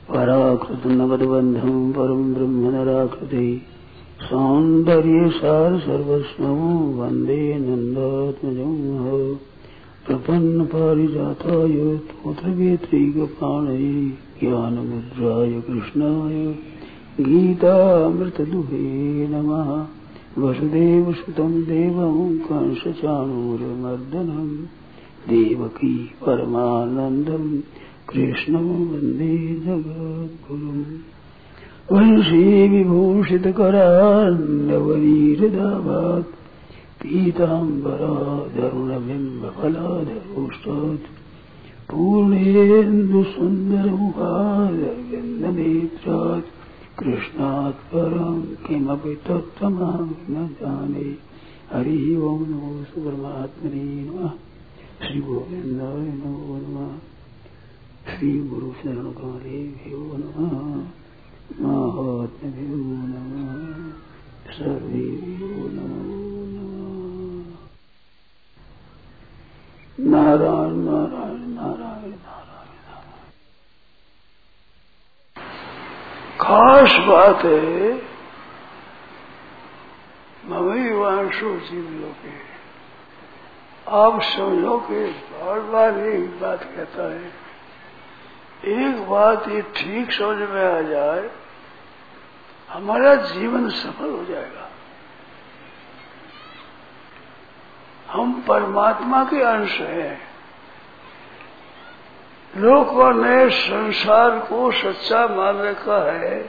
पराकृतनवद्बन्धं परं ब्रह्म नराकृते सौन्दर्यसार सर्वस्वं वन्दे नन्दात्मजं प्रपन्नपारिजाताय स्तोत्रवेत्रैकपाणये ज्ञानमुद्राय कृष्णाय गीतामृतदुहे नमः। वसुदेवसुतं देवं कंसचाणूरमर्दनं देवकी परमानन्दं कृष्णं वन्दे जगद्गुरुम्। वंशी विभूषितकरान्नवनीरदाभात् पीताम्बराधरुणबिम्बफलाधरोष्टात् पूर्णेन्दुसुन्दरमुखारविन्दनेत्रात् कृष्णात् परं किमपि तत्त्वमहं न जाने। हरि ओं नमो परमात्मने नमः। श्री गोविन्दाय नमो नमः। श्री गुरु शरण कालेभ्यो नमः। महात्म्यो नमः। सर्वेभ्यो नमो नमः। नारायण नारायण नारायण नारायण। खास बात है ममैवांशो जीवलोके। आप समझो कि बार बार एक बात कहता है, एक बात ये ठीक समझ में आ जाए, हमारा जीवन सफल हो जाएगा। हम परमात्मा के अंश हैं। लोगों ने संसार को सच्चा मान रखा है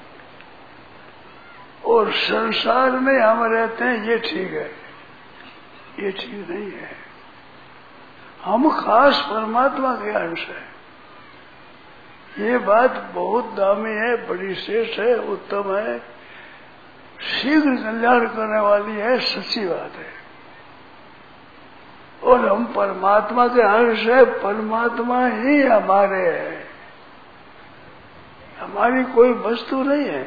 और संसार में हम रहते हैं, ये ठीक है। ये ठीक नहीं है। हम खास परमात्मा के अंश हैं। ये बात बहुत दामी है, बड़ी श्रेष्ठ है, उत्तम है, शीघ्र कल्याण करने वाली है, सच्ची बात है। और हम परमात्मा के अंश है, परमात्मा ही हमारे है, हमारी कोई वस्तु नहीं है।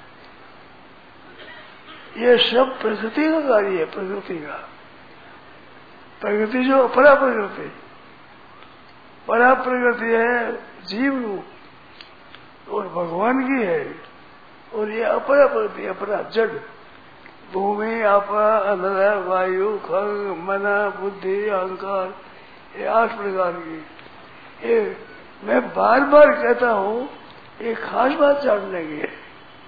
ये सब प्रकृति का कार्य है, प्रकृति का। प्रकृति जो अपरा प्रकृति, परा प्रकृति है जीव रूप और भगवान की है, और ये अपरा प्रकृति, अपरा जड़, भूमि, आपा, अंधकार, वायु, खग, मना, बुद्धि, अहंकार, ये 8 प्रकार की। ये मैं बार बार कहता हूँ, एक खास बात जानने की है।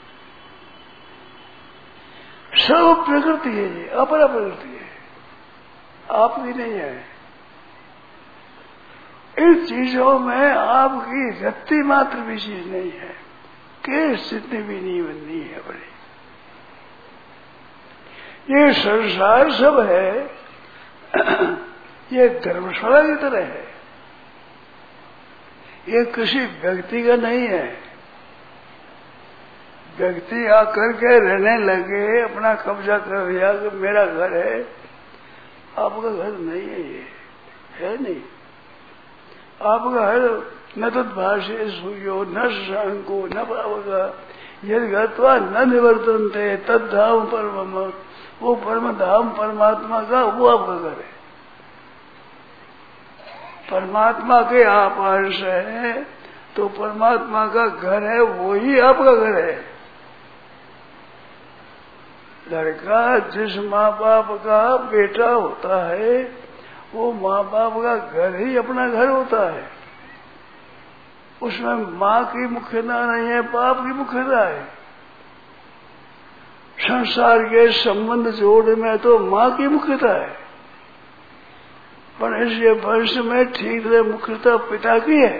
सब प्रकृति है, ये अपरा प्रकृति है, आपकी नहीं है। इन चीजों में आपकी रत्ती मात्र भी चीज नहीं है, कि स्थिति भी नहीं बननी है बड़ी। ये संसार सब है, ये धर्मशाला की तरह है। ये किसी व्यक्ति का नहीं है। व्यक्ति आकर के रहने लगे, अपना कब्जा कर लिया कि मेरा घर है। आपका घर नहीं है, ये है नहीं। आपका घर न तद्भाषे सूर्यो न शशांको न पावका यदि गत्वा न निवर्तन्ते तद्धाम परम। वो परम धाम परमात्मा का, वो आपका घर है। परमात्मा के आप अंश हैं, तो परमात्मा का घर है, वो ही आपका घर है। लड़का जिस माँ बाप का बेटा होता है, वो माँ बाप का घर ही अपना घर होता है। उसमें माँ की मुख्यता नहीं है, बाप की मुख्यता है। संसार के संबंध जोड़ने में तो माँ की मुख्यता है, पर इसलिए वंश में ठीक तरह मुख्यता पिता की है।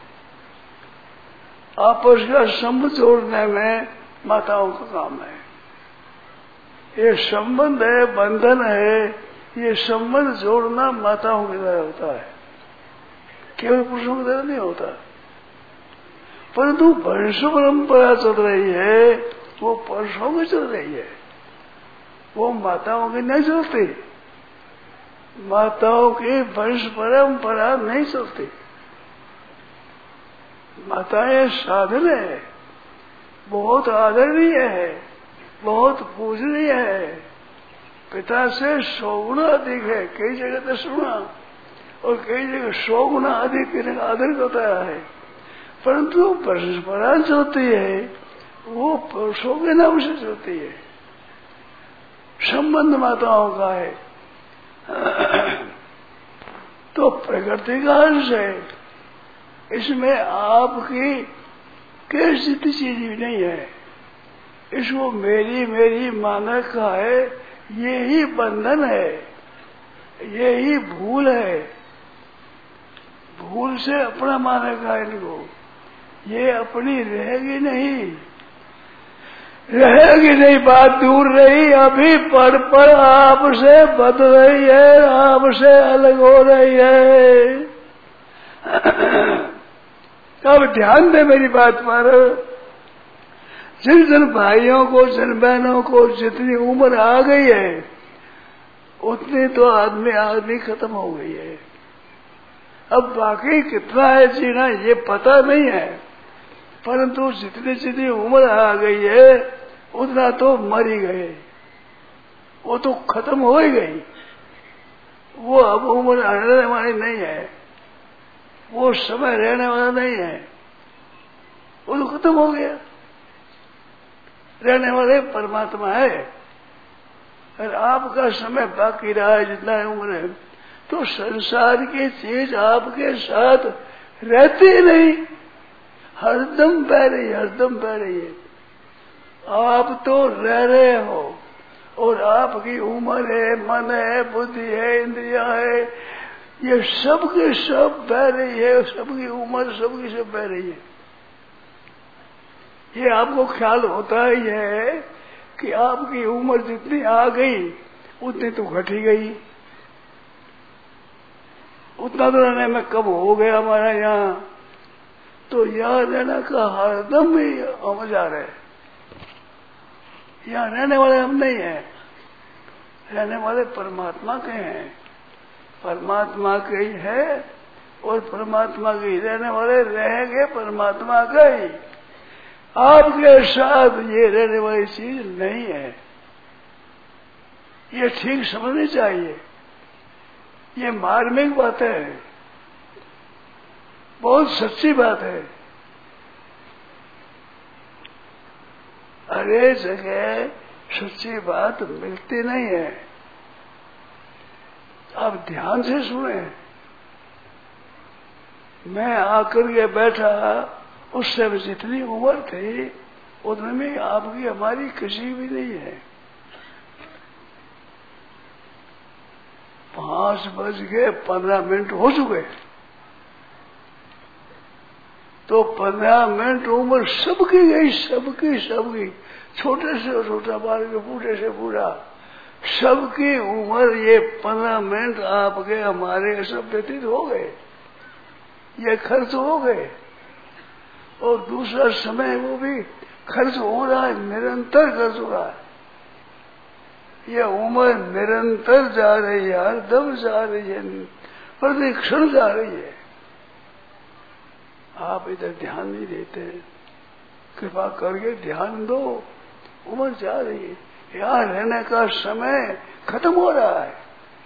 आपस का संबंध जोड़ने में माताओं का काम है। ये संबंध है, बंधन है, ये संबंध जोड़ना माताओं की तरह होता है, केवल पुरुषों की तरह नहीं होता। परंतु वंश परंपरा चल रही है, वो पुरुषों की चल रही है, वो माताओं की नहीं चलती। माताओं की वंश परंपरा नहीं चलती। माताएं साधन है, बहुत आदरणीय है, बहुत पूजनीय है, पिता से 100 गुना अधिक है, कई जगह 10 गुना और कई जगह 100 गुना अधिक आदर करता है। परंतु परस्परांश होती है वो पुरुषों के नाम से होती है, संबंध माताओं का है। तो प्रकृति का अंश है, इसमें आपकी कैसी चीज भी नहीं है। इसको मेरी मेरी माना का है, यही बंधन है, यही भूल है। भूल से अपना माने का इनको, ये अपनी रहेगी नहीं, रहेगी नहीं। बात दूर रही, अभी पर आपसे बद रही है, आपसे अलग हो रही है। अब ध्यान दे मेरी बात पर। जिन जिन भाइयों को, जिन बहनों को जितनी उम्र आ गई है उतनी तो आदमी खत्म हो गई है। अब बाकी कितना है जीना ये पता नहीं है, परंतु जितनी जितनी उम्र आ गई है उतना तो मर ही गए, वो तो खत्म हो ही गई। वो अब उम्र रहने वाली नहीं है, वो समय रहने वाला नहीं है, वो तो खत्म हो गया। रहने वाले परमात्मा है। और आपका समय बाकी रहा है जितना उम्र है, तो संसार की चीज आपके साथ रहती ही नहीं, हरदम बह रही, हरदम बह रही है। आप तो रह रहे हो और आपकी उम्र है, मन है, बुद्धि है, इंद्रिया है, ये सब के सब बह रही है। सबकी उम्र सबकी सब बह रही है। ये आपको ख्याल होता ही है कि आपकी उम्र जितनी आ गई उतनी तो घट ही गई। उतना तो रहने में कब हो गया हमारा यहाँ, तो यहाँ रहने का हरदम ही मजा है। यहाँ रहने वाले हम नहीं हैं, रहने वाले परमात्मा के हैं, परमात्मा के ही है और परमात्मा के ही रहने वाले रहेंगे, परमात्मा का ही। आपके साथ ये रहने वाली चीज नहीं है, ये ठीक समझनी चाहिए। ये मार्मिक बात है, बहुत सच्ची बात है। अरे जगह सच्ची बात मिलती नहीं है। आप ध्यान से सुने। मैं आकर के बैठा, उस समय जितनी उम्र थी उतनी आपकी हमारी किसी भी नहीं है। 5:15 हो चुके, तो 15 मिनट उम्र सबकी गई, सबकी सबकी, छोटे से छोटा बाल के बूढ़े से बूढ़ा, सबकी उम्र ये 15 मिनट आपके हमारे सब व्यतीत हो गए, ये खर्च हो गए। और दूसरा समय वो भी खर्च हो रहा है, निरंतर खर्च हो रहा है। ये उम्र निरंतर जा रही है, हरदम जा रही है, प्रति क्षण जा रही है। आप इधर ध्यान नहीं देते, कृपा करके ध्यान दो। उम्र जा रही है, यहाँ रहने का समय खत्म हो रहा है।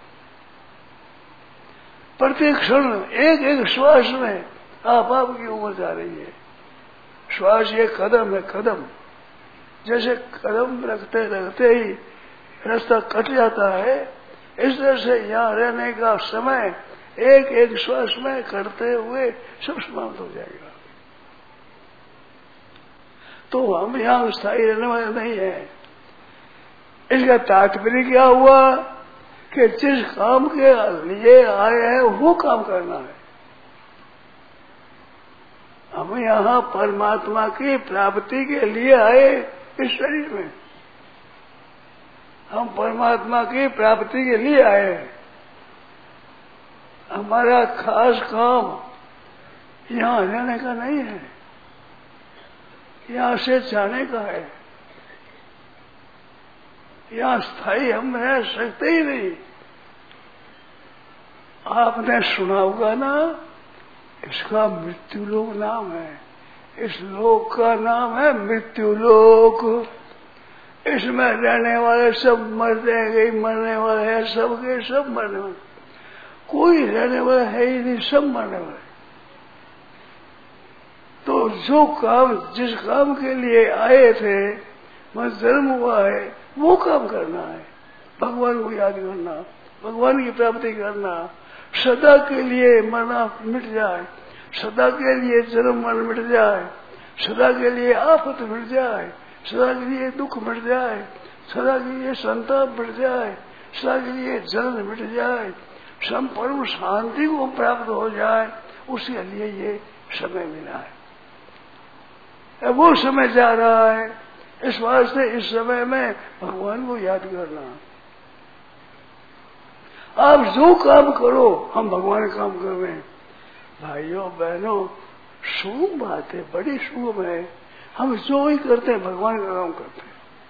प्रत्येक क्षण एक एक श्वास में आपकी उम्र जा रही है। श्वास ये कदम है, कदम जैसे कदम रखते रखते ही रास्ता कट जाता है, इस तरह से यहाँ रहने का समय एक एक श्वास में करते हुए सब समाप्त हो जाएगा। तो हम यहाँ स्थायी रहने वाले नहीं है। इसका तात्पर्य क्या हुआ कि जिस काम के लिए आए हैं वो काम करना है। हम यहाँ परमात्मा की प्राप्ति के लिए आए इस शरीर में, हम परमात्मा की प्राप्ति के लिए आए हैं। हमारा खास काम यहाँ रहने का नहीं है, यहाँ से जाने का है। यहाँ स्थायी हम रह सकते ही नहीं। आपने सुना होगा ना, इसका मृत्युलोक नाम है। इस लोक का नाम है मृत्युलोक। इसमें रहने वाले सब मरने मरने वाले हैं, सबके सब मरने वाले, कोई रहने वाला है ही नहीं, सब मरने वाले। तो और जो काम जिस काम के लिए आए थे, वहां जन्म हुआ है, वो काम करना है। भगवान को याद करना, भगवान की प्राप्ति करना, सदा के लिए मरना मिट जाए, सदा के लिए जन्म मरण मिट जाए, सदा के लिए आफत मिट जाए, सदा के लिए दुख मिट जाए, सदा के लिए संताप मिट जाए, सदा के लिए जलन मिट जाए, संपूर्ण शांति को प्राप्त हो जाए, उसके लिए ये समय मिला है। वो समय जा रहा है, इस वास्ते इस समय में भगवान को याद करना। आप जो काम करो, हम भगवान काम कर रहे हैं। भाइयों बहनों, शुभ बात है, बड़ी शुभ है। हम जो ही करते हैं भगवान का काम करते हैं।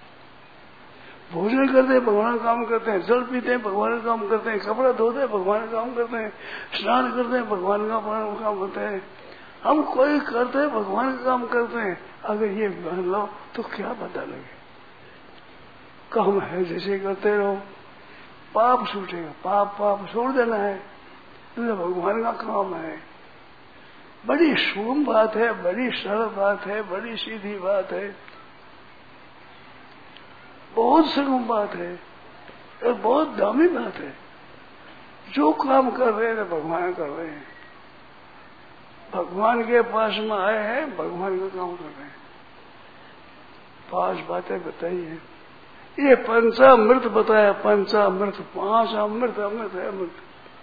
भोजन करते हैं भगवान का काम करते हैं, जल पीते हैं भगवान का काम करते हैं, कपड़ा धोते हैं भगवान का काम करते हैं, स्नान करते हैं भगवान का काम करते हैं। हम कोई करते हैं भगवान का काम करते हैं। अगर ये मान लो तो क्या पता लगे, काम है जैसे करते रहो, पाप छूटेगा। पाप छोड़ देना है, तो भगवान का काम है। बड़ी शुभ बात है, बड़ी सरल बात है, बड़ी सीधी बात है, बहुत सुगम बात है और बहुत दामी बात है। जो काम कर रहे हैं भगवान कर रहे हैं, भगवान के पास में आए हैं, भगवान का काम कर रहे हैं। 5 बातें बताई है, ये पंचामृत बताया, पंचामृत, 5 अमृत, अमृत है अमृत।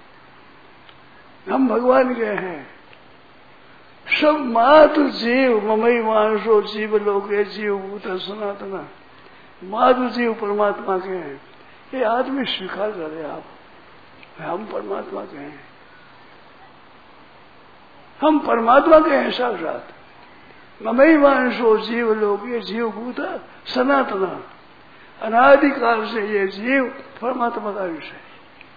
हम भगवान के हैं। सब मातु जीव ममई मानसो जीव लोके जीव भूत सनातना, मातु जीव परमात्मा के हैं। ये आदमी स्वीकार करे आप, हम परमात्मा के हैं, हम परमात्मा के हैं साक्षात। ममई मानसो जीव लोके जीव भूत सनातना, अनादिकाल से ये जीव परमात्मा का अंश है।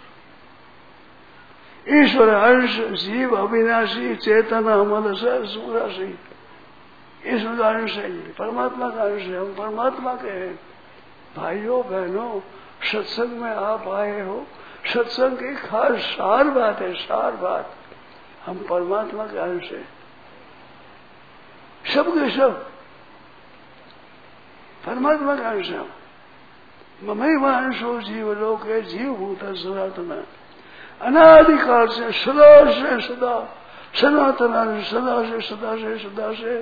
ईश्वर अंश, जीव अविनाशी, चेतन अमल सुराशी, ईश्वर का अंश है, ये परमात्मा का अंश है, हम परमात्मा के हैं। भाइयों बहनों, सत्संग में आप आए हो, सत्संग की खास सार बात है, सार बात, हम परमात्मा के अंश है, सब के सब परमात्मा का अंश है। ममई अंशो जीव लोक है, जीव भूत सनातन, अनादिकाल से सदा सनातन, सदा से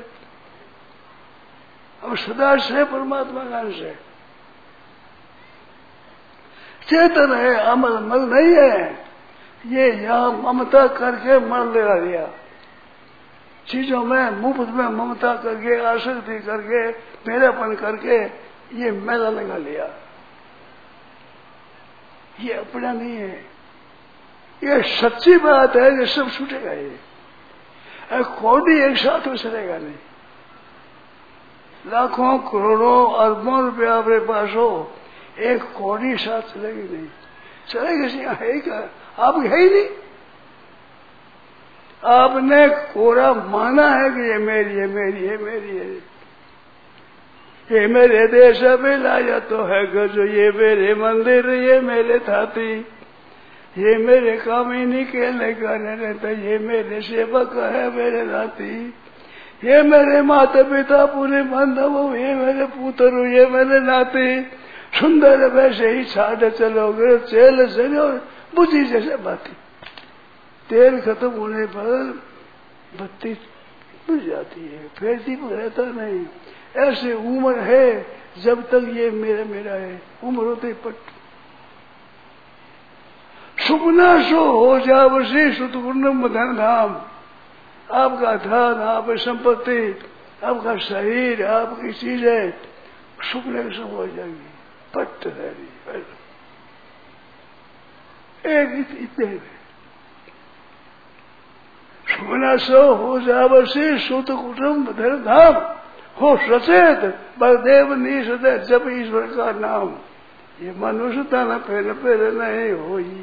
अब सदा से परमात्मा का अंश है। चेतन है, अमल मल नहीं है। ये यहाँ ममता करके मल लगा दिया, चीजों में मुफ्त में ममता करके, आसक्ति करके, मेरापन करके ये मेला लगा लिया। ये अपना नहीं है, ये सच्ची बात है कि सब छूटेगा। ये कौड़ी एक साथ में चलेगा नहीं। लाखों करोड़ों अरबों रुपया अपने पास हो, एक कौड़ी साथ चलेगी नहीं, चलेगी है ही क्या? आप है ही नहीं। आपने कोरा माना है कि ये मेरी है, मेरी है, मेरी है, ये मेरे देश में लाया तो है गज, ये मेरे मंदिर, ये मेरे थाती, ये मेरे कामिनी के लगाने रहता, ये मेरे सेवक है, मेरे नाती, ये मेरे माता पिता पूरे बांधव, ये मेरे पुत्र, ये मेरे नाती। सुंदर वैसे ही छाड़ चलोगे, चेल चलो बुझी जैसे बाती, तेल खत्म होने पर बत्ती बुझ जाती है, फिर दीपक रहता नहीं। ऐसे उम्र है जब तक ये मेरा मेरा है, उम्र होते पट सुपना सो हो जावसी सुतपूर्णम धन धाम। आपका धन, आपकी संपत्ति, आपका शरीर, आपकी चीजें सुपने के सब हो जाएंगी, पट है एक इतने सुपना सो हो जावसी सुत कुटुम्ब धन धाम, हो सचेत बलदेव निषदे जब ईश्वर का नाम। ये मनुष्य तन पेर नहीं होई,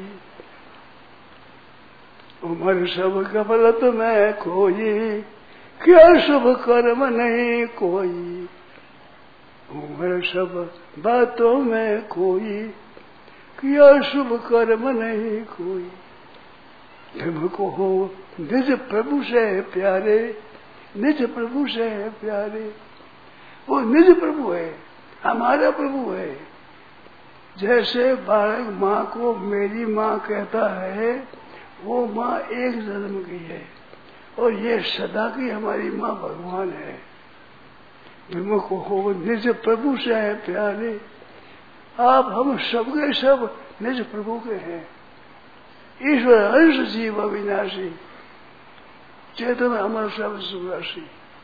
उम्र सब गफलत में खोई, क्या शुभ कर्म नहीं कोई, उम्र सब बातों में खोई, क्या शुभ कर्म नहीं कोई। तुमको हो निज प्रभु से प्यारे, निज प्रभु से है प्यारे। वो निज प्रभु है, हमारा प्रभु है। जैसे बालक माँ को मेरी माँ कहता है, वो माँ एक जन्म की है और ये सदा की हमारी माँ भगवान है। विमुख हो निज प्रभु से है प्यारे। आप हम सबके सब निज प्रभु के हैं। ईश्वर अंश जीव अविनाशी, चेतन अमर सब सुराशी।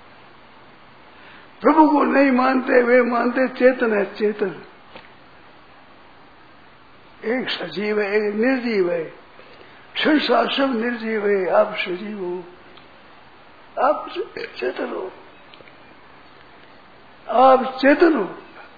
प्रभु को नहीं मानते, वे मानते चेतन है। चेतन एक सजीव है, एक निर्जीव है। संसार सब निर्जीव है, आप सजीव हो, आप चेतन हो, आप चेतन हो।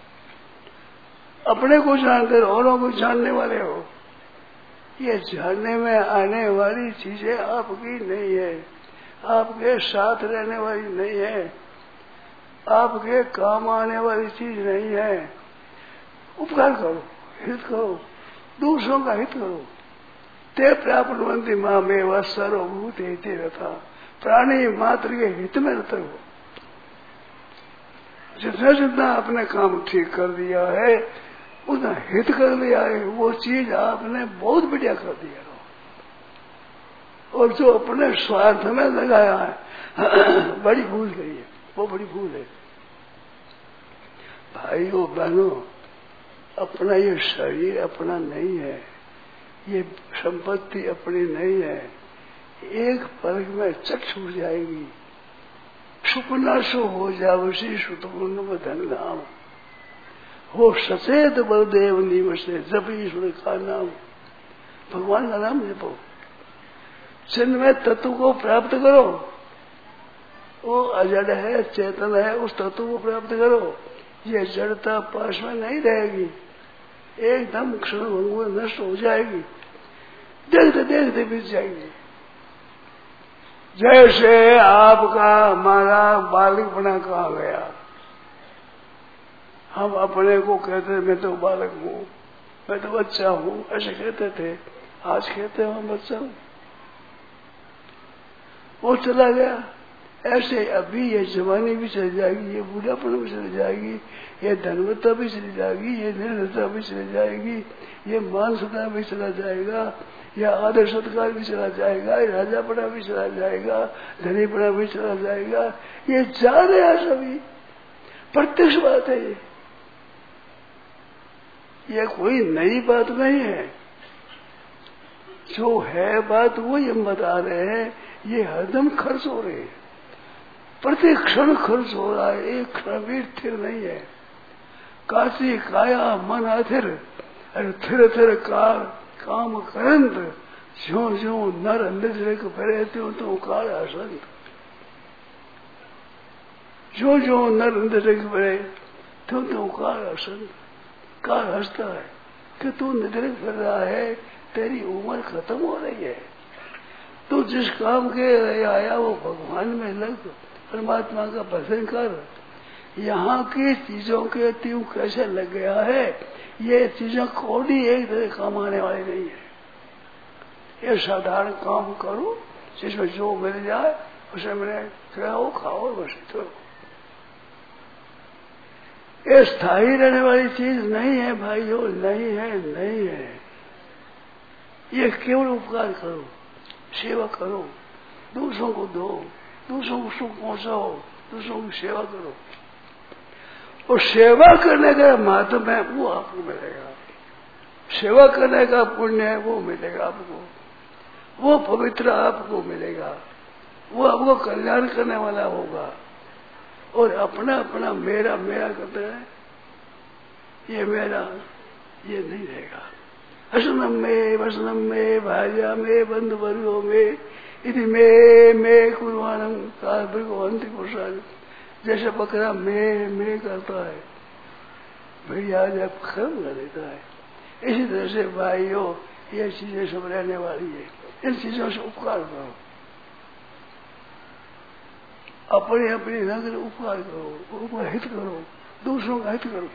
अपने को जानते हो, औरों को जानने वाले हो। ये जानने में आने वाली चीजें आपकी नहीं है, आपके साथ रहने वाली नहीं है, आपके काम आने वाली चीज नहीं है। उपकार करो, हित करो, दूसरों का हित करो। ते प्राप्तवन्ति मामेव सर्वभूते ते रथा। प्राणी मात्र के हित में रत हो। जितना जितना आपने काम ठीक कर दिया है, उतना हित कर दिया है, वो चीज आपने बहुत बढ़िया कर दिया। और जो अपने स्वार्थ में लगाया है, बड़ी भूल गई है, वो बड़ी भूल है। भाइयों बहनों, अपना ये शरीर अपना नहीं है, ये संपत्ति अपनी नहीं है। एक पलक में चट छूट जाएगी। सुपना सो हो जावसी सुतपूर्ण धन नाम हो सचेत बलदेव निवसे जब ईश्वर का नाम। भगवान का नाम जपो, चिन्मय तत्व को प्राप्त करो। वो अजड़ है, चेतन है, उस तत्व को प्राप्त करो। ये जड़ता पास में नहीं रहेगी, एकदम क्षण भंगुर नष्ट हो जाएगी, देखते देखते बीत जाएगी। जैसे आपका हमारा बालक बना कहा गया, हम अपने को कहते मैं तो बालक हूँ, मैं तो बच्चा हूँ, ऐसे कहते थे। आज कहते हैं हम बच्चा हूँ। वो चला गया। ऐसे अभी ये जवानी भी चली जाएगी, ये बूढ़ापन भी चली जाएगी, ये धनवत्ता भी चली जाएगी, ये निर्धनता भी चली जाएगी, ये मान सत्ता भी चला जाएगा, या आदर सत्कार भी चला जाएगा, राजापना भी चला जाएगा, धनीपना भी चला जाएगा। ये जा रहे हैं सभी, प्रत्यक्ष बात है। ये कोई नई बात नहीं है, जो है बात वो हम बता रहे हैं। ये हरदम खर्च हो रहे हैं, प्रत्येक क्षण खर्च हो रहा है, एक क्षण भी स्थिर नहीं है। काशी काया मन अथिर, अरे थिर थिर कार काम करंत, ज्यो ज्यो नर निजरिक भरे त्यों त्यों काल हसंत। ज्यो ज्यो नर निजरिक भरे त्यों त्यों काल हसंत। काल हंसता है कि तू निजरिक फिर रहा है, तेरी उम्र खत्म हो रही है। तू जिस काम के आया वो भगवान में लग, परमात्मा का भजन कर। यहाँ की चीजों के त्यों कैसे लग गया है, ये चीजें कौड़ी एक तरह काम आने वाली नहीं है। ये साधारण काम करो, जिसमें जो मिल जाए उसे मैंने खिलाओ खाओ और बस करो। ये स्थायी रहने वाली चीज नहीं है भाइयों, नहीं है, नहीं है। ये केवल उपकार करो, सेवा करो, दूसरों को दो, दूसरों को सुख पहुंचाओ, दूसरों की सेवा करो। और सेवा करने का माध्यम है वो आपको मिलेगा, सेवा करने का पुण्य है वो मिलेगा आपको, वो पवित्र आपको मिलेगा, वो आपको कल्याण करने वाला होगा। और अपना अपना मेरा मेरा करते हैं, ये मेरा ये नहीं रहेगा। असनम में भार्या में बंधु वर्गो में इति मैं कुर्बानम काल्परिक पुरुषार्थ। जैसे बकरा मैं करता है, भेड़िया जब खत्म कर देता है, इसी तरह से भाइयों ये चीजें सब रहने वाली है। इन चीजों से उपकार करो, अपने अपने रंग उपकार करो, हित करो, दूसरों का हित करो।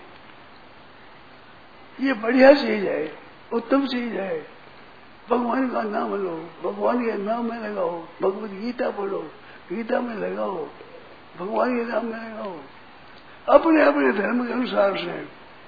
ये बढ़िया चीज है, उत्तम चीज है। भगवान का नाम लो, भगवान के नाम में लगाओ, भगवत गीता पढ़ो, गीता में लगाओ, भगवान के नाम मिलेगा वो अपने अपने धर्म के अनुसार से।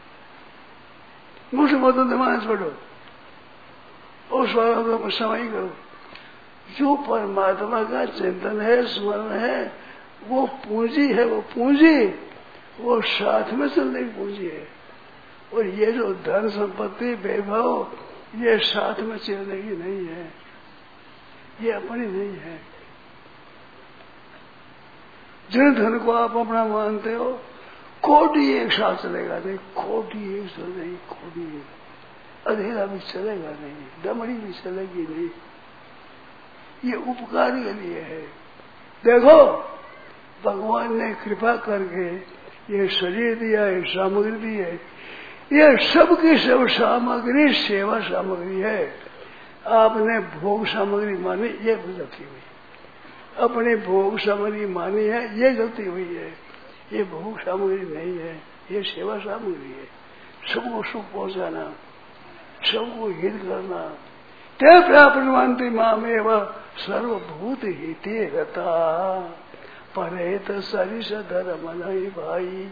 मुझे मत दिमाग छोड़ो उस वाला को समय करो। जो परमात्मा का चिंतन है स्मरण है वो पूंजी है, वो पूंजी वो साथ में चलने की पूंजी है। और ये जो धन संपत्ति वैभव ये साथ में चलने की नहीं है, ये अपनी नहीं है। जिन धन को आप अपना मानते हो कोटि एक साथ चलेगा नहीं, कोटि एक साथ नहीं, कोटि अंधेरा भी चलेगा नहीं, दमड़ी भी चलेगी नहीं। ये उपकार के लिए है। देखो भगवान ने कृपा करके ये शरीर दिया है, सामग्री दी है, ये सब की सब सामग्री सेवा सामग्री है। आपने भोग सामग्री मानी ये गलती हुई, अपने भोग सामग्री मानी है ये गलती हुई है। ये भोग सामग्री नहीं है, ये सेवा सामग्री है। सबको सुख पहुंचाना, सबको हित करना। ते प्राप्नुवन्ति मामेव सर्वभूत हिते रता परहित सरिष धर्म नहीं भाई,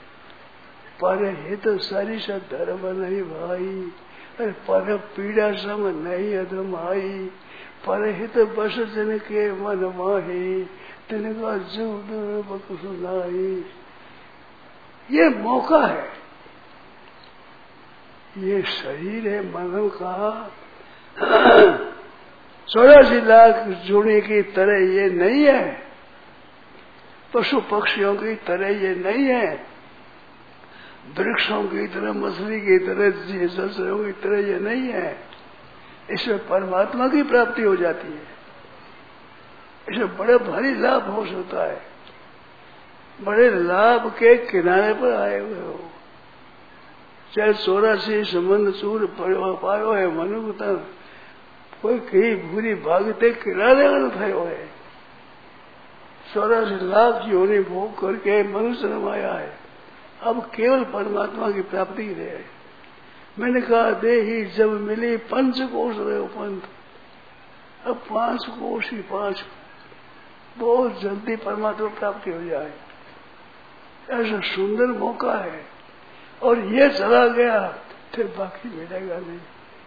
परहित सरिष धर्म नहीं भाई। अरे पर पीड़ा सम नहीं अधमाई, परहित बस जन के मन माही, तिनका जीव दुर्बक सुनाई। ये मौका है, ये शरीर है मानव का 84 लाख जोड़े की तरह ये नहीं है, पशु पक्षियों की तरह ये नहीं है, वृक्षों की तरह मछली की तरह जलचरों की तरह ये नहीं है। इसमें परमात्मा की प्राप्ति हो जाती है, इसमें बड़े भारी लाभ हो सकता है। बड़े लाभ के किनारे पर आए हुए हो, चाहे 84 संबंध चूर पायो है मनुष्य कोई कहीं भूरी भागते किनारे थयो है। 84 लाख योनि भोग करके मनुष्य रमाया है, अब केवल परमात्मा की प्राप्ति ही रहे। मैंने कहा दे ही जब मिली 5 कोष रहे पंथ, अब 5 कोष ही 5 बहुत जल्दी परमात्मा प्राप्ति हो जाए, ऐसा सुंदर मौका है। और ये चला गया फिर बाकी मिलेगा नहीं।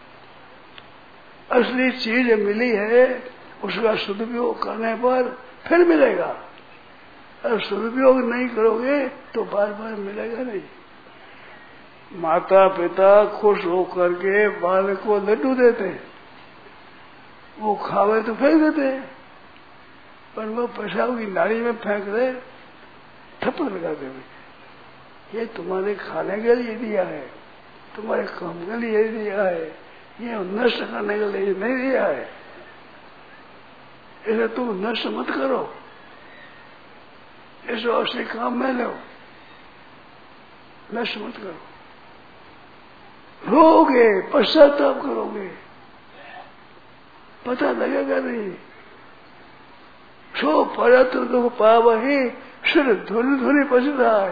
असली चीज मिली है उसका सदुपयोग करने पर फिर मिलेगा, अगर सदुपयोग नहीं करोगे तो बार बार मिलेगा नहीं। माता पिता खुश होकर के बालक को लड्डू देते हैं, वो खावे तो फेंक देते हैं, पर वो पेशाब की नाली में फेंक दे थप्पड़ लगा दे, ये तुम्हारे खाने के लिए दिया है, तुम्हारे काम के लिए दिया है, ये नष्ट करने के लिए नहीं दिया है, इसे तुम नष्ट मत करो, इसे असली काम में लो, नष्ट मत करो। रोगे पश्चाताप करोगे, पता लगेगा नहीं। सो परत्र दुख पावहि सिर धुनि धुनि पछताए,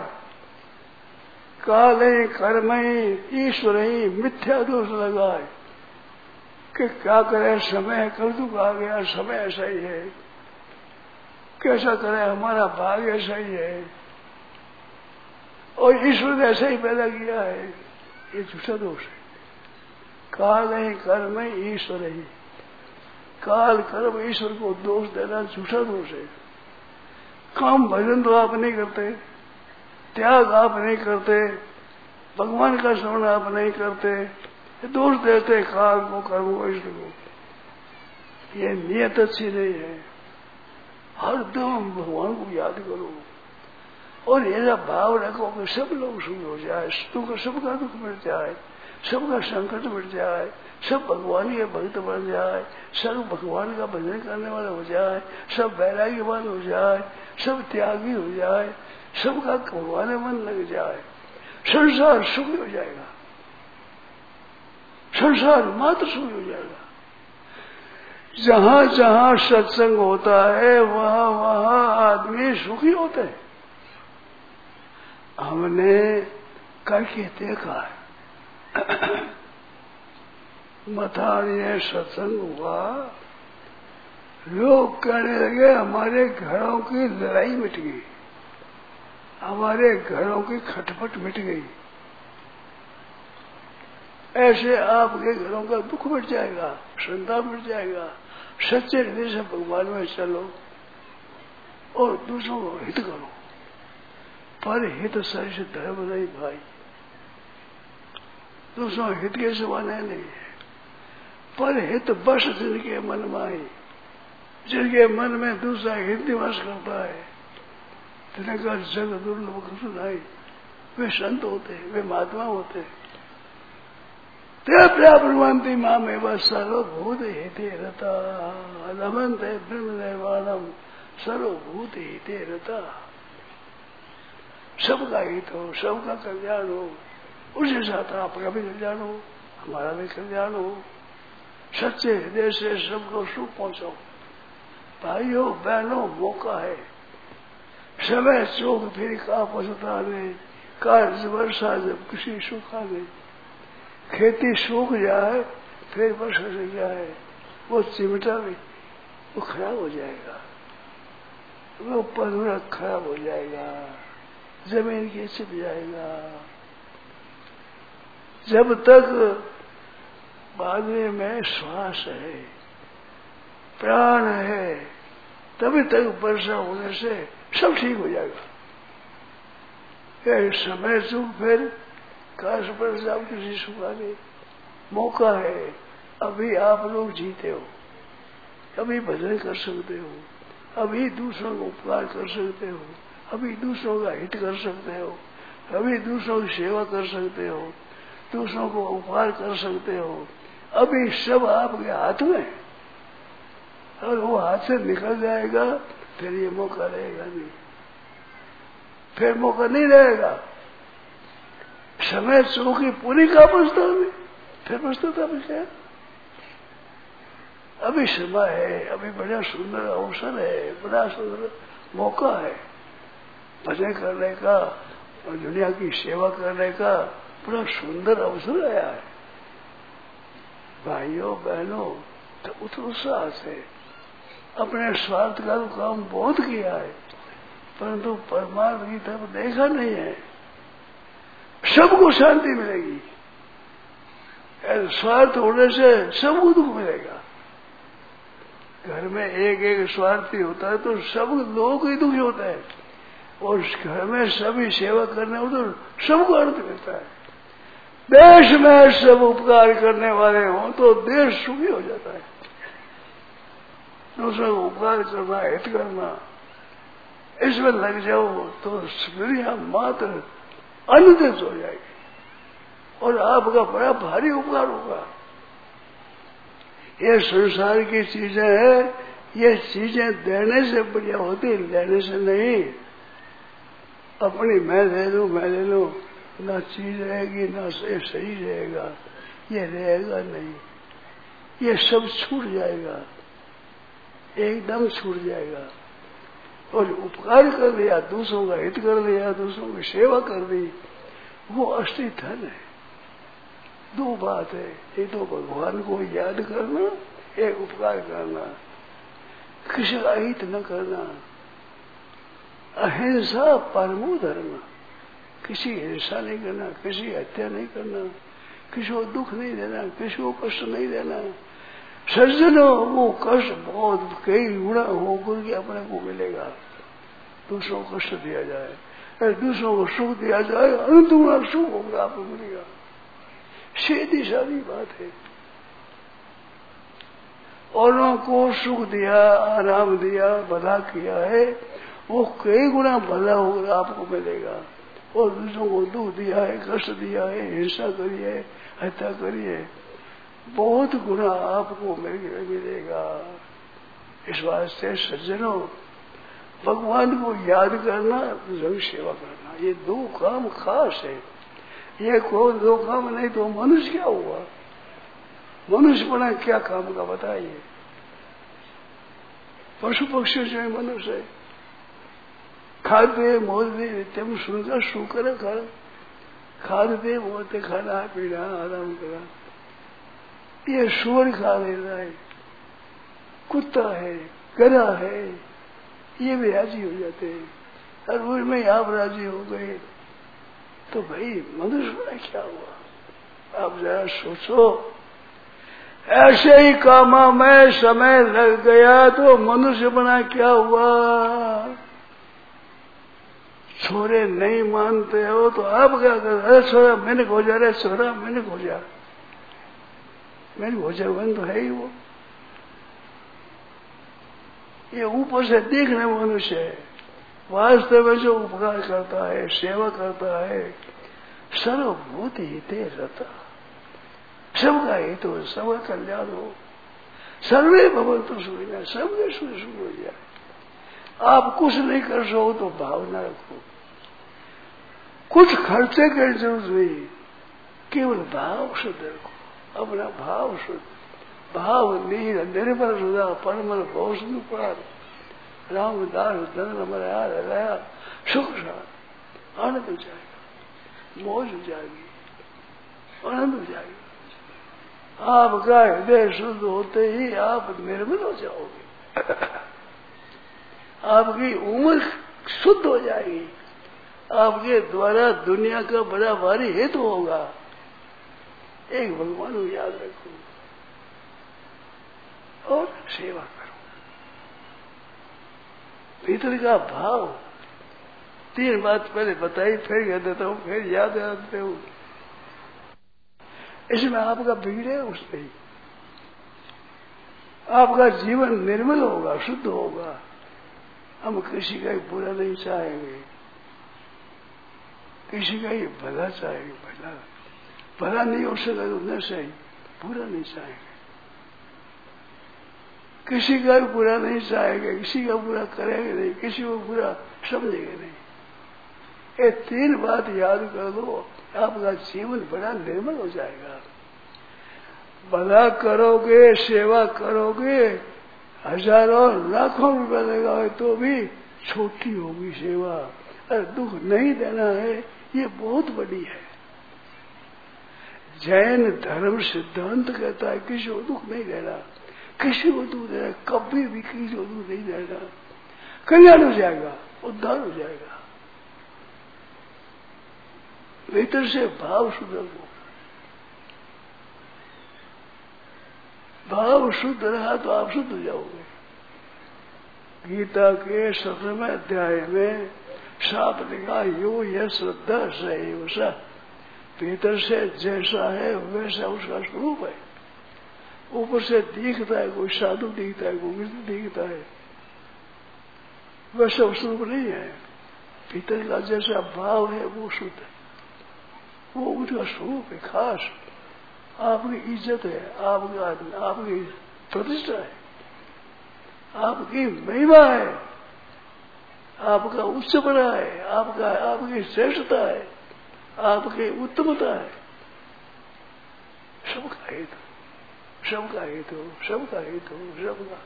काले कर्म ईश्वर ही मिथ्या दोष लगाए। कि क्या करे, समय कलयुग आ गया, समय ऐसा ही है, कैसा करे हमारा भाग्य ऐसा ही है, और ईश्वर ने ऐसा ही पैदा किया है, ये झूठा दोष है। काल ही कर्म ईश्वर ही, काल कर्म ईश्वर को दोष देना झूठा दोष है। काम भजन तो आप नहीं करते, त्याग आप नहीं करते, भगवान का श्रवण आप नहीं करते, दोष देते काल को कर्म को ईश्वर को। ये नियत अच्छी नहीं है। हरदम भगवान को याद करो और ऐसा भाव रखो कि सब लोग सुख हो जाए, सबका दुख मिट जाए, सबका संकट मिट जाए, सब भगवान के भक्त बन जाए, सब भगवान का भजन करने वाले हो जाए, सब वैराग्यवान हो जाए, सब त्यागी हो जाए, सबका भगवान में मन लग जाए, संसार सुखी हो जाएगा, संसार मात्र सुखी हो जाएगा। जहां जहां सत्संग होता है वहां वहां आदमी सुखी होते हैं। हमने करके देखा है। मथानी सत्संग हुआ, लोग कहने लगे हमारे घरों की लड़ाई मिट गई। हमारे घरों की खटपट मिट गई। ऐसे आपके घरों का दुख मिट जाएगा, श्रद्धा मिट जाएगा। सच्चे हृदय से भगवान में चलो और दूसरों को हित करो। पर हित सरिष धर्म नहीं भाई, दूसरों हित के समान है नहीं है। पर हित बस जिनके मन में आई, जिनके मन में दूसरा हित निवास करता है, जिनका जग दुर्लभ सुनाई, वे संत होते हैं, वे महात्मा होते हैं। प्रवृत्ति माँ में वह सर्वभूत हिते रता, अनंत ब्रह्म निर्वाणम सर्वभूत हिते रता। सबका हित हो, सबका कल्याण हो, उसी साथ आपका भी कल्याण हो, हमारा भी कल्याण हो। सच्चे हृदय से सबको सुख पहुंचाओ। भाइयों बहनों, मौका है। समय चौक फिर का पसता नहीं, कार्य वर्षा जब किसी सूखा नहीं। खेती सूख जाए फिर वर्षा से जाए, वो चिमटा भी वो खराब हो जाएगा, वो पधुरा खराब हो जाएगा, जमीन की छिप जाएगा। जब तक बादमे में श्वास है, प्राण है, तभी तक वर्षा होने से सब ठीक हो जाएगा। समय चूक फिर काश पर जाओ किसी सुखाने, मौका है। अभी आप लोग जीते हो, अभी भजन कर सकते हो, अभी दूसरों को उपकार कर सकते हो, अभी दूसरों का हित कर सकते हो, अभी दूसरों की सेवा कर सकते हो, दूसरों को उपकार कर सकते हो। अभी सब आपके हाथ में, और वो हाथ से निकल जाएगा फिर ये मौका रहेगा नहीं, फिर मौका नहीं रहेगा। समय चौकी पूरी का बचता नहीं, फिर बचता था क्या? अभी समय है, अभी बड़ा सुंदर अवसर है, बड़ा सुंदर मौका है भजन करने का और दुनिया की सेवा करने का। बड़ा सुंदर अवसर आया है। भाइयों बहनों, तो उत्साह से अपने स्वार्थ का तो काम बहुत किया है, परंतु परमार्थ की तरफ देखा नहीं है। सबको शांति मिलेगी, स्वार्थ होने से सबको दुख मिलेगा। घर में एक एक स्वार्थी होता है तो सब लोग ही दुखी होता है, और घर में सभी सेवा करने हो तो सबको अर्थ मिलता है। देश में सब उपकार करने वाले हों तो देश सुखी हो जाता है। दूसरों को उपकार करना, हित करना, इसमें लग जाओ तो दुनिया मात्र अनंत हो जाएगी और आपका बड़ा भारी उपकार होगा। ये संसार की चीजें हैं, ये चीजें देने से बढ़िया होती, लेने से नहीं। अपनी मैं ले लूं, ना चीज रहेगी ना सही रहेगा, ये रहेगा नहीं, ये सब छूट जाएगा, एकदम छूट जाएगा। और उपकार कर दिया, दूसरों का हित कर दिया, दूसरों की सेवा कर दी, वो असली धन है। दो बात है, एक तो भगवान को याद करना, एक उपकार करना, किसी का हित न करना। अहिंसा परमो धर्म, किसी हिंसा नहीं करना, किसी हत्या नहीं करना, किसी को दुख नहीं देना, किसी को कष्ट नहीं देना। सज्जनों, वो कष्ट बहुत कई गुणा होकर के अपने को मिलेगा। दूसरों को कष्ट दिया जाए, दूसरों को सुख दिया जाए, अनंत गुणा सुख होगा, आपको मिलेगा। सीधी सादी बात है। औरों को सुख दिया, आराम दिया, भला किया है, वो कई गुना भला होगा आपको मिलेगा। और दूसरों को दुख दिया है, कष्ट दिया है, हिंसा करी है, हत्या करी है, बहुत गुना आपको मिलेगा। इस वास्ते सज्जनों, भगवान को याद करना, जरूर सेवा करना, ये दो काम खास है। ये को दो काम नहीं तो मनुष्य क्या हुआ? मनुष्य बना क्या काम का बताइए? पशु पक्षी जो मनुष्य है, खाते मोदते नित्यम सुनकर सुकर कर, खाते मोदते खाना पीना आराम करा। ये सुअर खा लेता है, कुत्ता है, गधा है, ये भी राजी हो जाते हैं। और उसमें आप राजी हो गए तो भाई मनुष्य में क्या हुआ? आप जरा सोचो, ऐसे ही कामा में समय लग गया तो मनुष्य बना क्या हुआ? छोरे नहीं मानते हो तो आप क्या कर? अरे छोरा मैंने खोजा, रे छोरा मैंने खोजा, मैंने खोजा बन तो है ही वो। ये ऊपर से देखने मनुष्य है, वास्तव में जो उपकार करता है, सेवा करता है, सर्वभूत हिते रहता, सबका हित हो, सबका कल्याण हो, सर्वे भवन्तु सुखिनः, सबके सुख हो जाए। आप कुछ नहीं कर सको तो भावना रखो, कुछ खर्चे की जरूरत नहीं, केवल भाव शुद्ध रखो, अपना भाव शुद्ध, भाव निर्भर सुधा परमल भौष्ण पार रामदास धन मर्याद गया, सुख शांत आनंद हो जाएगा, मौज हो जाएगी, आनंद हो जाएगा। आपका हृदय शुद्ध होते ही आप निर्मल हो जाओगे, आपकी उम्र शुद्ध हो जाएगी, आपके द्वारा दुनिया का बड़ा भारी हित होगा। एक भगवान को याद रखो और सेवा करो। भीतर का भाव, 3 बात पहले बताई, फिर कह देता हूँ, फिर याद दिलाते हूँ। इसमें आपका बिगड़े उससे ही आपका जीवन निर्मल होगा, शुद्ध होगा। हम किसी का ही बुरा नहीं चाहेंगे, किसी का ही भला चाहेंगे, भला नहीं हो सका तो न सही, बुरा नहीं चाहेंगे, किसी का भी बुरा नहीं चाहेंगे, किसी का बुरा करेंगे नहीं, किसी को बुरा समझेंगे नहीं। ये 3 बात याद कर दो, आपका जीवन बड़ा निर्मल हो जाएगा। भला करोगे, सेवा करोगे, हजारों लाखों रुपया लगाओ तो भी छोटी होगी सेवा। अरे दुख नहीं देना है, ये बहुत बड़ी है। जैन धर्म सिद्धांत कहता है किसी को दुख नहीं देना, किसी को दुख देना, कभी भी किसी को दुख नहीं देना, कल्याण हो जाएगा, उद्धार हो जाएगा। भीतर से भाव शुद्ध रखो, भाव शुद्ध रहा तो आप शुद्ध हो जाओगे। गीता के 17वें अध्याय में साफ लिखा, यो यह श्रद्धा सैव स, भीतर से जैसा है वैसा उसका स्वरूप है। ऊपर से दिखता है, कोई साधु दिखता है, कोई दिखता है, वैसा स्वरूप नहीं है। भीतर का जैसा भाव है वो शुद्ध है, वो उसका स्वरूप है, खास आपकी इज्जत है, आपकी प्रतिष्ठा है, आपकी महिमा है, आपका उच्चपना है, आपकी श्रेष्ठता है, आपकी उत्तमता है। सबका हित हो, सबका हित हो, सबका हित हो, सबका।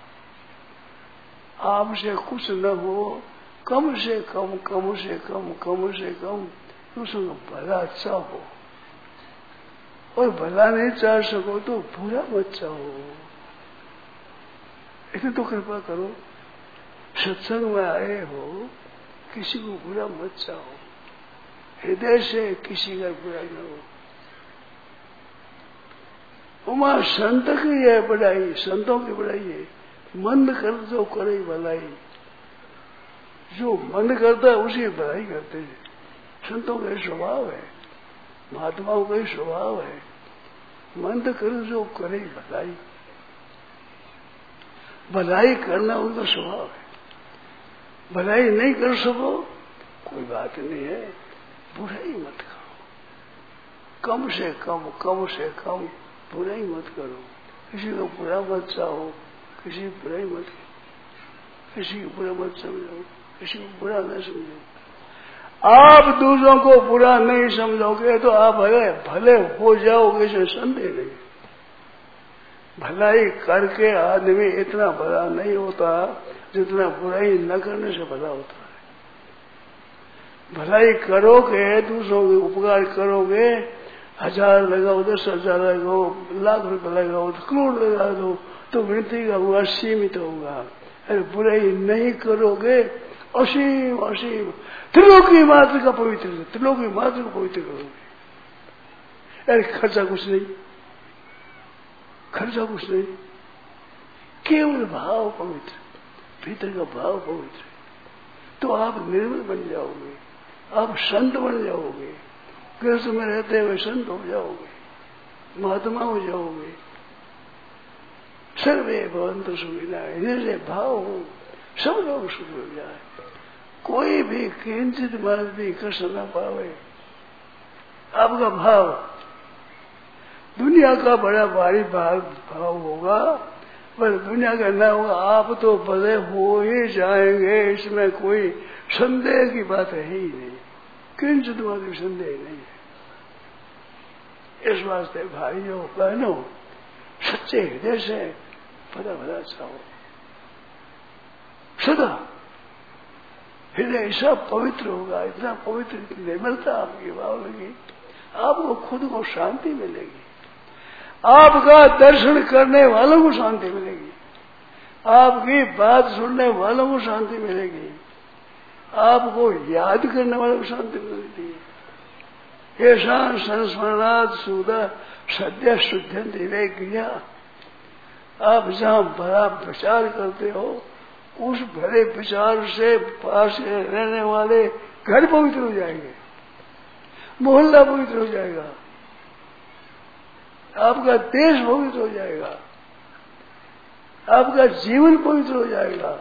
आपसे कुछ न हो, कम से कम, कम से कम, कम से कम दूसरों का भला अच्छा हो, और भला नहीं चाह सको तो बुरा मत चाहो। इतनी तो कृपा करो, सत्संग में आए हो, किसी को बुरा मत चाहो, हृदय से किसी का बुरा न हो। उमा संत की है बढ़ाई, संतों की बढ़ाई है, मंद कर जो करे भलाई, जो मंद करता है उसी भलाई करते हैं। संतों का स्वभाव है, महात्माओं का ही स्वभाव है, मंद कर जो करे भलाई, भलाई करना उनका स्वभाव है। भलाई नहीं कर सको कोई बात नहीं है, बुराई मत करो, कम से कम, कम से कम बुराई मत करो। किसी को बुरा मत चाहो, किसी को बुराई मत करो, किसी को बुरा मत समझो, किसी को बुरा न समझो। आप दूसरों को बुरा नहीं समझोगे तो आप भले हो जाओगे, इसमें संदेह नहीं। भलाई करके आदमी इतना भला नहीं होता जितना बुराई न करने से भला होता है। भलाई करोगे, दूसरों के उपकार करोगे, 1000 लगाओ, 10,000 लगाओ, लाख रुपए लगाओ, करोड़ लगा दो तो गिनती का हुआ सीमित होगा। अरे बुराई नहीं करोगे, असीम असीम त्रिलोकी मात्र का पवित्र, त्रिलोकी मात्र को पवित्र करोगे। अरे खर्चा कुछ नहीं, खर्चा कुछ नहीं, केवल भाव पवित्र, भीतर का भाव पवित्र, तो आप निर्मल बन जाओगे, आप संत बन जाओगे, गृहस्थ में रहते हुए संत हो जाओगे, महात्मा हो जाओगे। सर्वे भवन्तु सुखिनः, निर्णय भाव हो, सब लोग सुख हो जाए, कोई भी किंचित मात्र भी कष्ट न पावे। आपका भाव दुनिया का बड़ा भारी भाव होगा, पर दुनिया का न होगा, आप तो भले हो ही जाएंगे, इसमें कोई संदेह की बात है ही नहीं, किंचित मात्र संदेह नहीं है। इस वास्ते भाइयों बहनों सच्चे हृदय से भला भला चाहो, सदा हृदय ऐसा पवित्र होगा, इतना पवित्र, इतनी निर्मलता आपकी भाव लगी, आपको खुद को शांति मिलेगी, आपका दर्शन करने वालों को शांति मिलेगी, आपकी बात सुनने वालों को शांति मिलेगी, आपको याद करने वालों को शांति मिलती है। ऐसा संस्मरणात् सुधा सद्य शुद्धि वे क्रिया। आप जहां भला विचार करते हो, उस भले विचार से पास रहने वाले घर पवित्र हो जाएंगे, मोहल्ला पवित्र हो जाएगा, आपका देश पवित्र हो जाएगा, आपका जीवन पवित्र हो जाएगा,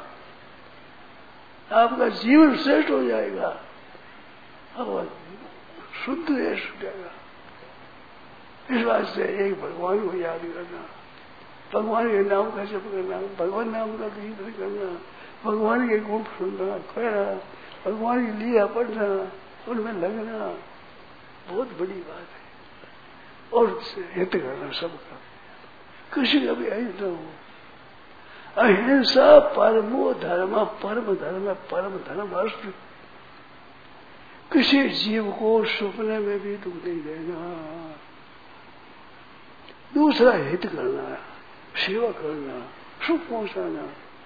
आपका जीवन श्रेष्ठ हो जाएगा, अब शुद्ध देश हो जाएगा। इस वास्ते एक भगवान को याद करना, भगवान के नाम का जप करना, भगवान नाम का कीर्तन करना, भगवान के गुण सुनना, कहना, भगवान की लीला पढ़ना, उनमें लगना बहुत बड़ी बात है। और हित करना सबका, किसी का भी अहित न हो। अहिंसा परमो धर्म, परम धर्म, परम धर्म अष्ट। किसी जीव को सपने में भी दुख नहीं देना, दूसरा हित करना, सेवा करना, सुख पहुंचाना,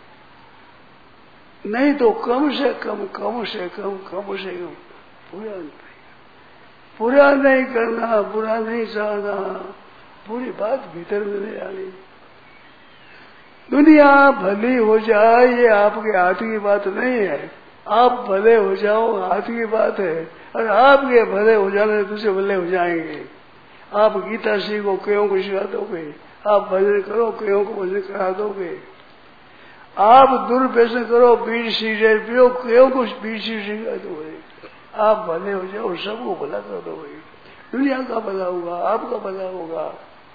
नहीं तो कम से कम, कम से कम, कम से कम बुरा नहीं करना, बुरा नहीं चाहना, बुरी बात भीतर में नहीं आनी। दुनिया भली हो जाए ये आपके हाथ की बात नहीं है, आप भले हो जाओ हाथ की बात है, और आपके भले हो जाने दूसरे भले हो जाएंगे। आप गीता सीखो, कईयों को सिखा दोगे, आप भजन करो, कईयों को भजन करा दोगे, आप दुर्व्यसन करो, बीड़ी सिगरेट पियो, कईयों को बीड़ी सिखा दोगे, आप भले हो जाओ, सबको भला कर दोगे, दुनिया का भला होगा, आपका भला होगा,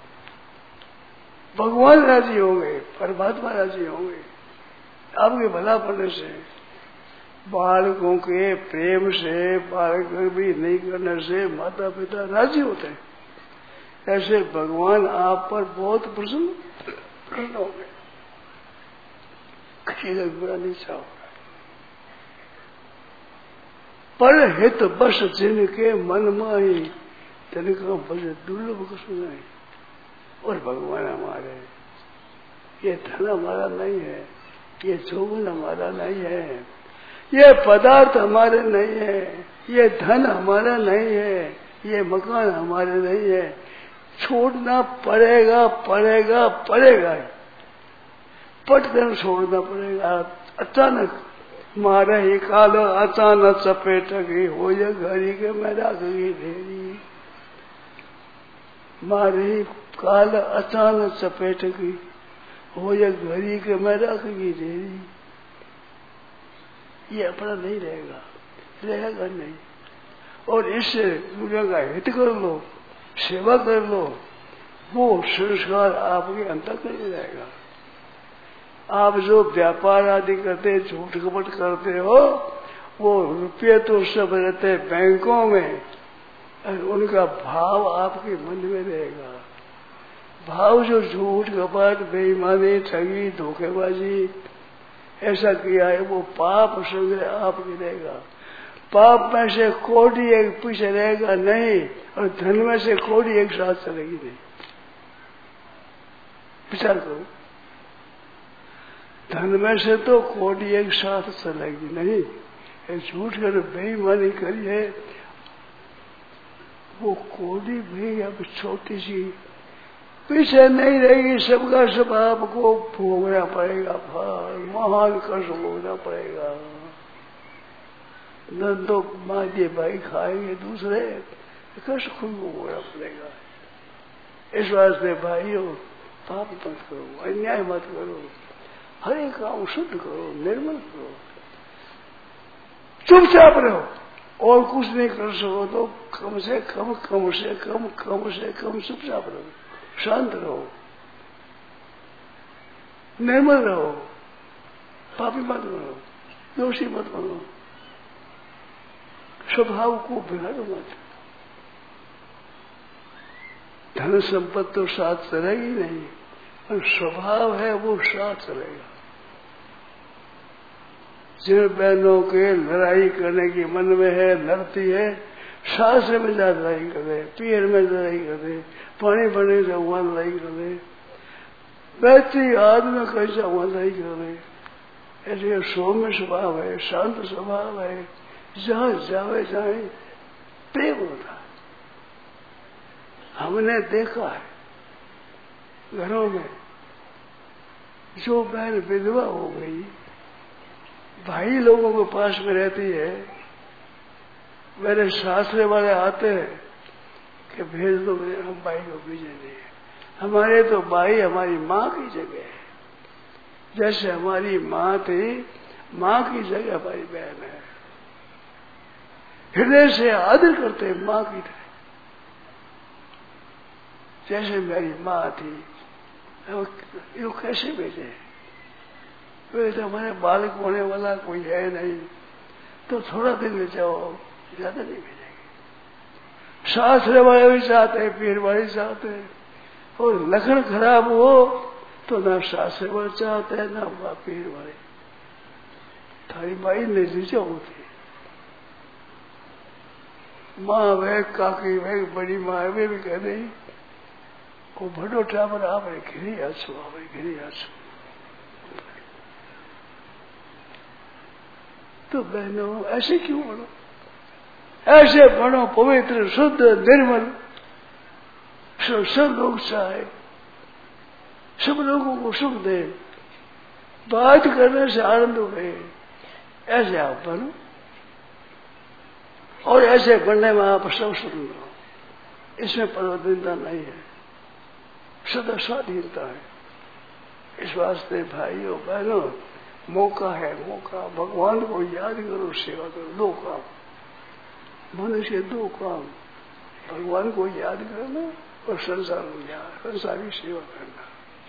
भगवान राजी होंगे, परमात्मा राजी होंगे आपके भला पड़ने से। बालकों के प्रेम से, बालक भी नहीं करने से माता पिता राजी होते हैं, ऐसे भगवान आप पर बहुत प्रसन्न हो गए, किसी का बुरा नहीं चाहोगे। पर हित बस जिनके मन माही, तिनका बस दुर्लभ को सुनाई। और भगवान हमारे, ये धन हमारा नहीं है, ये जोगन हमारा नहीं है, ये पदार्थ हमारे नहीं है, ये धन हमारा नहीं है, ये मकान हमारे नहीं है, छोड़ना पड़ेगा, पड़ेगा, पड़ेगा, पटकर छोड़ना पड़ेगा। अचानक मारे ही काल अचानक चपेट गई हो या घड़ी के मैं रख गई ढेरी, मारे काल अचानक चपेट गई हो या घड़ी के मैं रख गई ढेरी। ये अपना नहीं रहेगा, रहेगा नहीं। और इससे दुनिया का हित कर लो, सेवा कर लो, वो संस्कार आपके अंतःकरण में जाएगा। आप जो व्यापार आदि करते, झूठ कपट करते हो, वो रुपये तो सब रहते बैंकों में, और उनका भाव आपके मन में रहेगा। भाव जो झूठ कपट, बेईमानी, ठगी, धोखेबाजी ऐसा किया है, वो पाप संग्रह आपके रहेगा। पाप में से कोड़ी एक पीछे रहेगा नहीं, और धन में से कोड़ी एक साथ चलेगी नहीं। विचार करो, धन में से तो कोडी एक साथ चलेगी नहीं, झूठ कर बेईमानी करिए वो कोडी भी अब छोटी सी पीछे नहीं रहेगी, सबका सब आपको भोगना पड़ेगा, फल महान कष्ट भोगना पड़ेगा। न तो माँ के भाई खाएंगे दूसरे, कष्ट खुद को भोगना पड़ेगा। इस वास्ते भाइयों पाप मत करो, अन्याय मत करो, हर एक काम शुद्ध करो, निर्मल करो, चुपचाप रहो। और कुछ नहीं कर सको तो कम से कम चुपचाप रहो, शांत रहो, निर्मल रहो, पापी मत बनो, दोषी मत बनो, स्वभाव को बिगाड़ो मत। धन संपत्ति तो साथ चलेगी नहीं, पर स्वभाव है वो साथ चलेगा। जिन बहनों के लड़ाई करने की मन में है, लड़ती है, सास में ज्यादा लड़ाई कर दे, पीर में लड़ाई कर दे, पानी भरने से वहां लड़ाई कर दे, बैठती आदमी कैसा वहां लड़ाई कर दे। ऐसे सौम्य स्वभाव है, शांत स्वभाव है, जहां जावे जाए प्रेम होता है। हमने देखा है घरों में जो बहन विधवा हो गई, भाई लोगों के पास में रहती है, मेरे सासरे वाले आते हैं कि भेज दो, हम भाई को भेजेंगे। हमारे तो भाई हमारी माँ की जगह है, जैसे हमारी माँ थी, माँ की जगह हमारी बहन है। हृदय से आदर करते हैं माँ की तरह, जैसे मेरी माँ थी। ये कैसे भेजे? तो हमारे बालक होने वाला कोई है नहीं, तो थोड़ा दिन में जाओ, ज्यादा नहीं भेजेंगे। सासरे वाले भी चाहते हैं, पीर वाले चाहते हैं, और लखन खराब हो तो ना सासरे वाले चाहते हैं ना पीर वाले। थारी माई निर्दिशा होती, माँ वे काकी वे बड़ी माँ वे भी कह रही को भडो टावर आप घिरी आछो, घिरी आछो। तो बहनों ऐसे क्यों बनो? ऐसे बनो पवित्र, शुद्ध, निर्मल। सब लोग चाहे, सब लोगों को सुख दे, बात करने से आनंद हुए, ऐसे आप बनो। और ऐसे बनने में आप सब सुख लो, इसमें परिवर्तनता नहीं है, सदा स्वाधीनता है। इस वास्ते भाइयों बहनों मौका है, मौका। भगवान को याद करो, सेवा करो। दो काम मनुष्य, दो काम, भगवान को याद करना और संसार को याद, संसारी सेवा करना।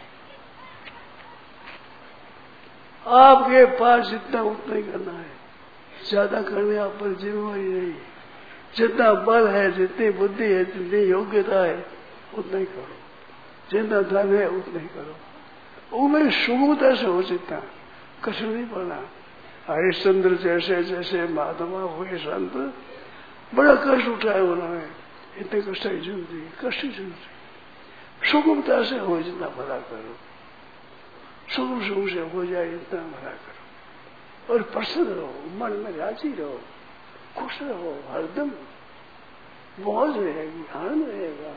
आपके पास जितना उतना ही करना है, ज्यादा करने आप पर जिम्मेवारी नहीं। जितना बल है, जितनी बुद्धि है, जितनी योग्यता है, उतना ही करो। जितना धन है उतना ही करो। उनमें सुगमता से हो, जितना कष्ट नहीं पड़ना। हरिश्चंद्र जैसे जैसे महात्मा हुए संत, बड़ा कष्ट उठाया उन्होंने, इतने कष्ट की जिंदगी, कष्ट की जिंदगी। सुगमता से हो, जितना भला करो, सुगम सुगम से हो जाए, इतना भला करो। और प्रसन्न रहो, मन में राजी रहो, खुश रहो, हरदम मौज रहेगी, आनंद रहेगा।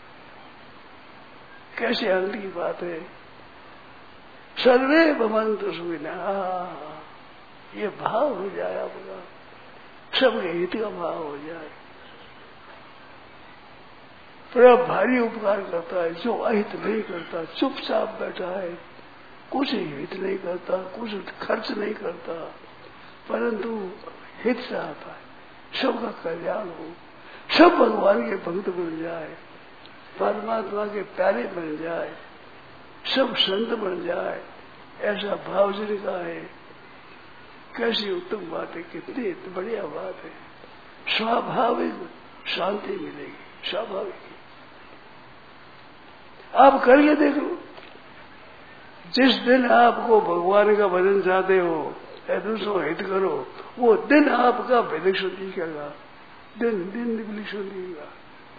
कैसे आनंद की बात है। सर्वे भवन्तु सुखिनः, ये भाव हो जाए आपका, सबके हित का भाव हो जाए। बड़ा भारी उपकार करता है जो अहित नहीं करता, चुपचाप बैठा है, कुछ हित नहीं करता, कुछ खर्च नहीं करता, परंतु हित चाहता है, सबका कल्याण हो, सब भगवान के भक्त बन जाए, परमात्मा के प्यारे बन जाए, सब संत बन जाए, ऐसा भाव जिनका है। कैसी उत्तम बात है, कितनी बढ़िया बात है। स्वाभाविक शांति मिलेगी, स्वाभाविक। आप करके देख लो, जिस दिन आपको भगवान का भजन चाहते हो या दूसरों हित करो, वो दिन आपका विलक्षण दिखेगा, दिन दिन विलक्षण दिखेगा।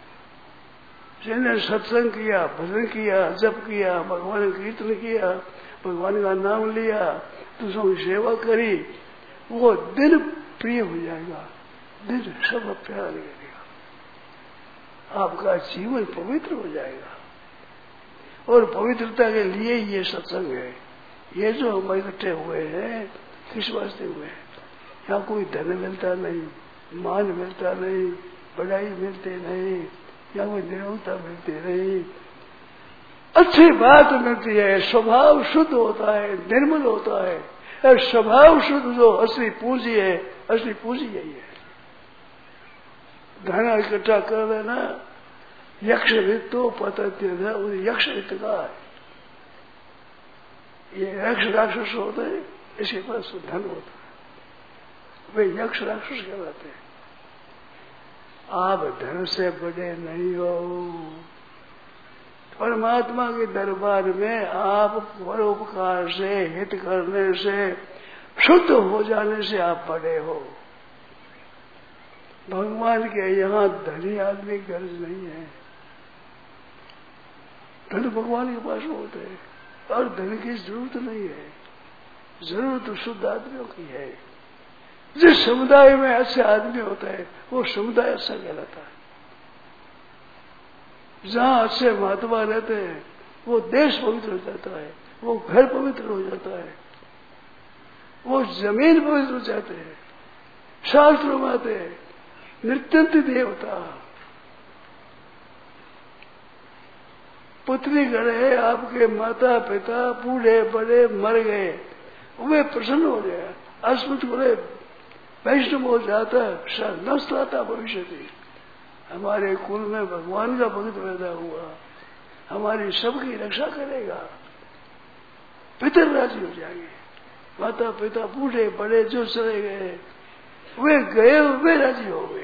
जिन्हें सत्संग किया, भजन किया, जप किया, भगवान कीर्तन किया, भगवान का नाम लिया, दूसरों की सेवा करी, वो दिन प्रिय हो जाएगा, दिन सब प्यारा लगेगा, आपका जीवन पवित्र हो जाएगा। और पवित्रता के लिए ये सत्संग है। ये जो हम इकट्ठे हुए हैं किस वास्ते हुए हैं? यहाँ कोई धन मिलता नहीं, मान मिलता नहीं, बड़ाई मिलती नहीं, यहाँ कोई निरंता मिलती नहीं, अच्छी बात मिलती है, स्वभाव शुद्ध होता है, निर्मल होता है। और स्वभाव शुद्ध जो असली पूंजी है, असली पूंजी यही है। धन इकट्ठा कर देना, यक्ष वित्तो पतत्य, यक्ष वित्त का है। ये यक्ष राक्षस होते हैं, इसके पास धन होता है, वे यक्ष राक्षस कहलाते हैं। आप धन से बड़े नहीं हो, परमात्मा के दरबार में आप परोपकार से, हित करने से, शुद्ध हो जाने से आप बड़े हो। भगवान के यहाँ धनी आदमी गर्ज नहीं है, धन भगवान के पास होते हैं और धन की जरूरत नहीं है, जरूरत तो शुद्ध आदमियों की है। जिस समुदाय में अच्छे आदमी होता है वो समुदाय अच्छा कहलाता है। जहाँ अच्छे महात्मा रहते हैं वो देश पवित्र हो जाता है, वो घर पवित्र हो जाता है, वो जमीन पवित्र हो जाते हैं। शास्त्रों में आते हैं नित्यंत देवता, पुत्री गढ़े आपके माता पिता बूढ़े बड़े मर गए, वे प्रसन्न हो गए, अस्मृत बोले वैष्णव हो जाता, नष्ट आता भविष्य थी। हमारे कुल में भगवान का भक्त पैदा हुआ, हमारी सबकी रक्षा करेगा, पितर राजी हो जाएंगे। माता पिता बूढ़े बड़े जो चले गए वे गए, वे राजी हो गए।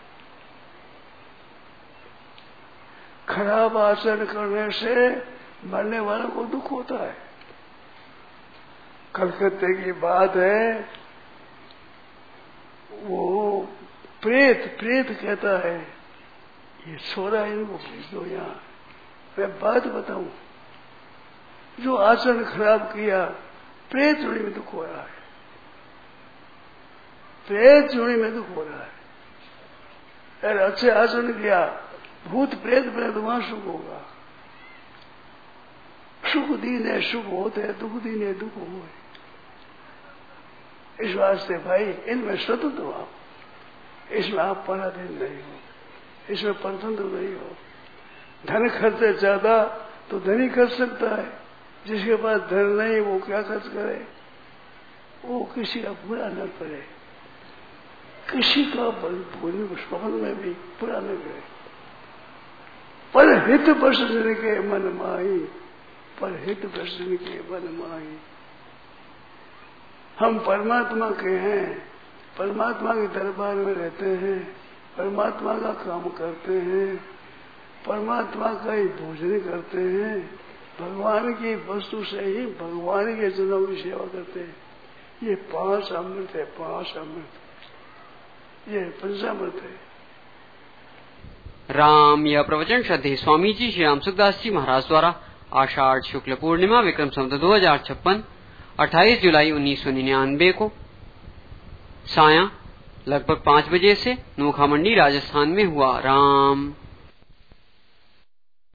खराब आचरण करने से मरने वालों को दुख होता है। कलकत्ते की बात है, वो प्रेत कहता है ये छोरा इनको भेज दो यहाँ। मैं बात बताऊं, जो आचरण खराब किया प्रेत जोड़ी में दुख हो रहा है, प्रेत जोड़ी में दुख हो रहा है। अगर अच्छे आचरण किया भूत प्रेत में तो वहां सुख होगा। सुख दीन है सुख होते है, दुख दीन है दुख हो। इस वास्ते भाई इनमें स्वतंत्र हो आप, इसमें आप पराधीन नहीं हो, इसमें परतंत्र नहीं हो। धन खर्चे ज्यादा तो धनी खर्च सकता है, जिसके पास धन नहीं वो क्या खर्च करे, वो किसी का बुरा न करे, किसी का स्वप्न में भी बुरा न करे। पर हित बसने के मन माही, पर हित बसने के मन माही। हम परमात्मा के हैं, परमात्मा के दरबार में रहते हैं, परमात्मा का काम करते हैं, परमात्मा का ही भोजन करते हैं, भगवान की वस्तु से ही भगवान के जनों की सेवा करते हैं। ये 5 अमृत है, 5 अमृत, ये पंचामृत है। राम। यह प्रवचन श्रद्धेय स्वामी जी श्री राम सुखदास जी महाराज द्वारा आषाढ़ शुक्ल पूर्णिमा विक्रम संवत 2056 28 जुलाई 1999 को सायं लगभग 5 बजे से नोखा मंडी राजस्थान में हुआ। राम।